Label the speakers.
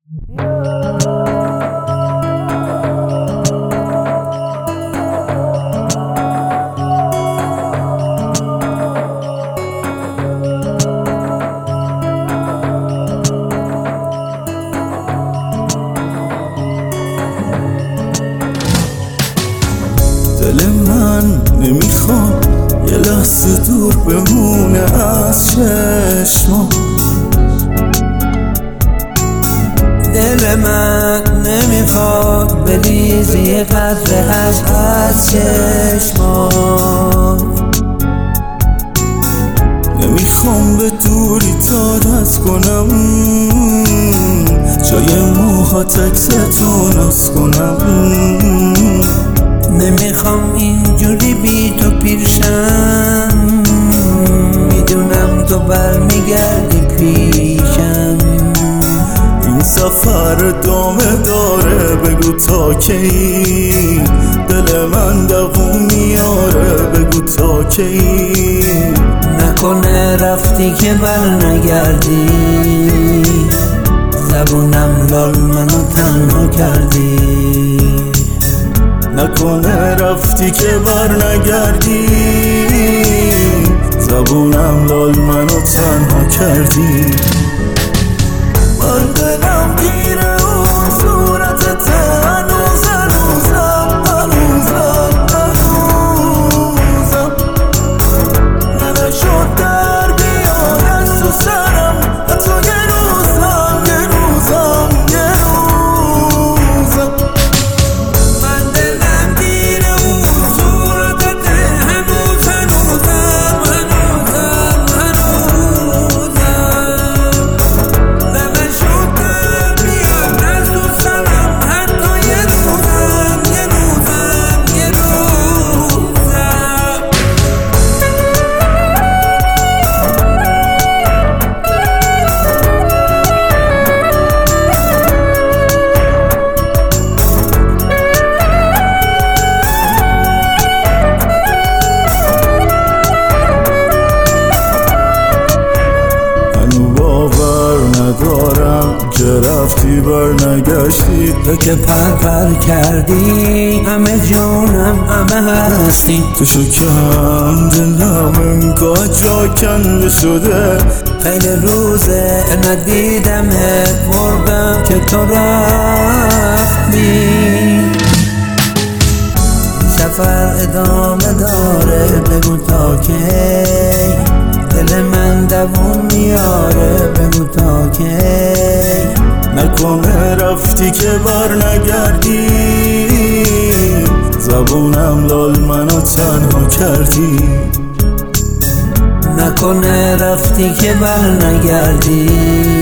Speaker 1: دل من نمیخواد یه لحظه دور بمونه از چشمم.
Speaker 2: دل من نمیخواد بریزی یه قطره از چشمام.
Speaker 1: نمیخوام به دوری عادت کنم، جای موهات عکستو ناز کنم.
Speaker 2: نمیخوام اینجوری بی تو پیرشم، میدونم تو برمیگردی پیشم.
Speaker 1: این سفر ادامه داره، بگو تا کی دل من دووم میاره، بگو تا کی.
Speaker 2: نکنه رفتی که بر نگردی، زبونم لال منو تنها کردی.
Speaker 1: نکنه رفتی که بر نگردی، زبونم لال منو تنها کردی. من دلم گیره اون صورتت هنوزم نشد در بیاد از تو سرم، حتی یه روزم
Speaker 2: من دلم گیره اون صورتت هنوزم نشد در بیاد از تو سرم، حتی یه روزم
Speaker 1: ندارم که رفتی بر نگشتی.
Speaker 2: تو که پر کردی همه جونم همه هستی.
Speaker 1: تو شکم دلم انگاه جا کنده شده.
Speaker 2: خیلی روزه ندیدمت، مردم که تو رفتی. سفر ادامه داره، بگو تا کی دل من دووم میاره، بگو تا کی.
Speaker 1: نکنه رفتی که بر نگردی، زبونم لال منو تنها کردی.
Speaker 2: نکنه رفتی که بر نگردی،